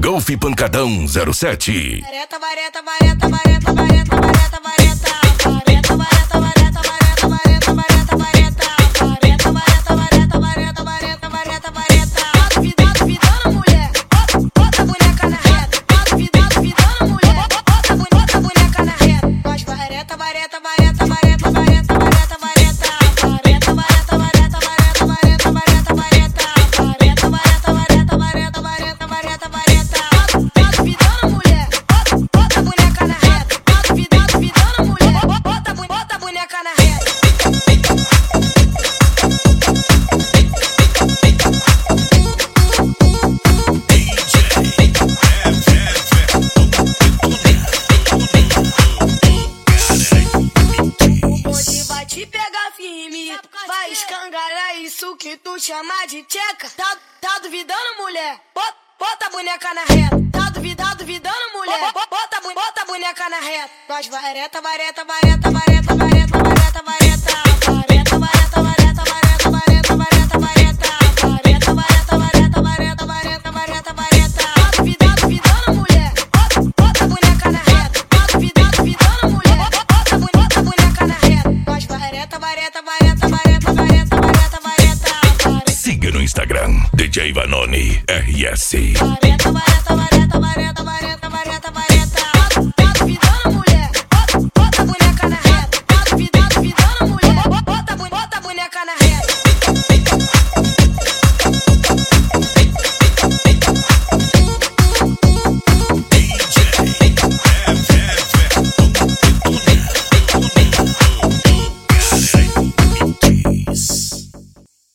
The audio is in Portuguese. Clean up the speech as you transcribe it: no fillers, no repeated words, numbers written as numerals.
Golfe Pancadão 07. Vareta, vareta, vareta, vareta, vareta, vareta, vareta. Vareta, vareta, vareta, vareta, vareta, vareta, vareta. Vareta, vareta, vareta, vareta, vareta, vareta, vareta. Duvidando, mulher, bota a boneca na reta. Duvidando, mulher, bota a boneca na reta. Nós vareta, vareta, vareta, vareta, vareta, vareta, vareta. Vareta, vareta, vareta, vareta, vareta, vareta, vareta. Vareta, vareta, vareta, vareta, vareta, vareta, vareta. Duvidando, mulher, bota a boneca na reta. Duvidando, mulher, bota a boneca na reta. Hoje vai te pegar firme, vai escangalhar isso que tu chama de tcheca. Tá duvidando, mulher? Bota a boneca na reta. Tá duvidando, mulher? Bota a boneca na reta. Nós vareta, vareta, vareta, vareta, vareta, vareta, vareta. Vareta, vareta, vareta, vareta, vareta, vareta, vareta. Vareta, vareta, vareta, vareta, vareta, vareta, vareta. Duvidando, mulher? Bota a boneca na reta. Tá duvidando, mulher? Bota a boneca na reta. Nós vareta, vareta, vareta, vareta, vareta, vareta, vareta. Siga no Instagram DJ Vanoni RS. Vareta, vareta, vareta, vareta, vareta.